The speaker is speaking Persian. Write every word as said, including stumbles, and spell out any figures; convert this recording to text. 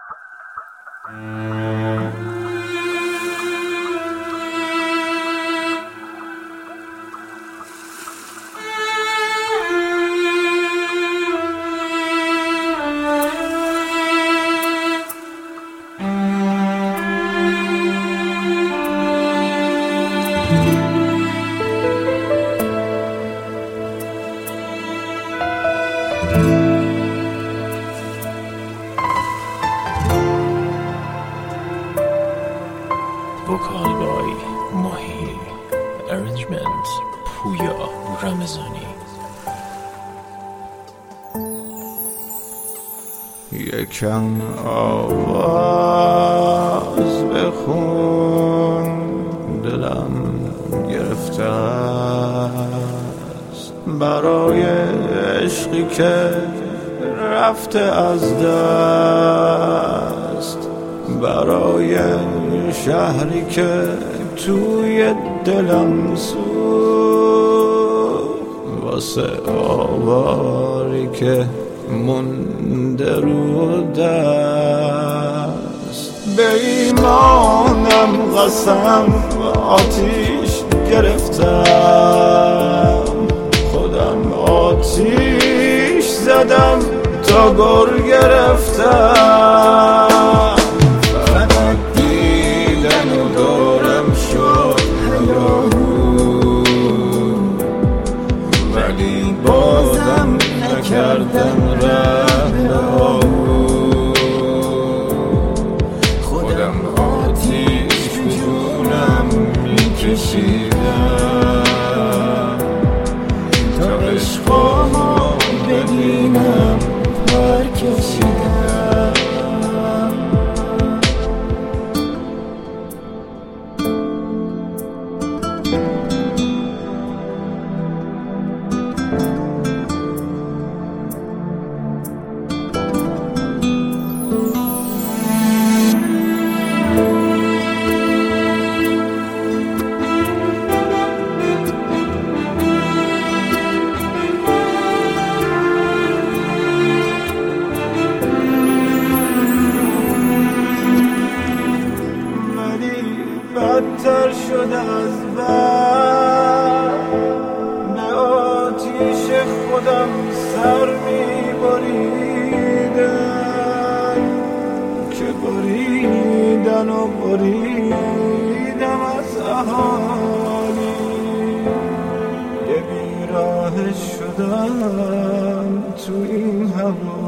Vocal by Mahi. Arrangement Puya Ramazani. یکم آواز بخون، دلم گرفته است برای عشقی که رفته از دست، برای شهری که توی دلم سوخت، واسه آواری که مونده رو دست. به ایمانم قسم آتیش گرفتم، خودم آتیش زدم تا گر گرفتم. فقط دیدن و دورم شد هیاهو، ولی بازم نکردم رهو. خودم آتیش به جونم میکشیدم تا عشقامو ببینم پر کشیدم. بدتر شد از بر، به آتیش خودم سر می بریدم که بریدن و بریدم از احالی. یه بیراه شدم تو این هوا،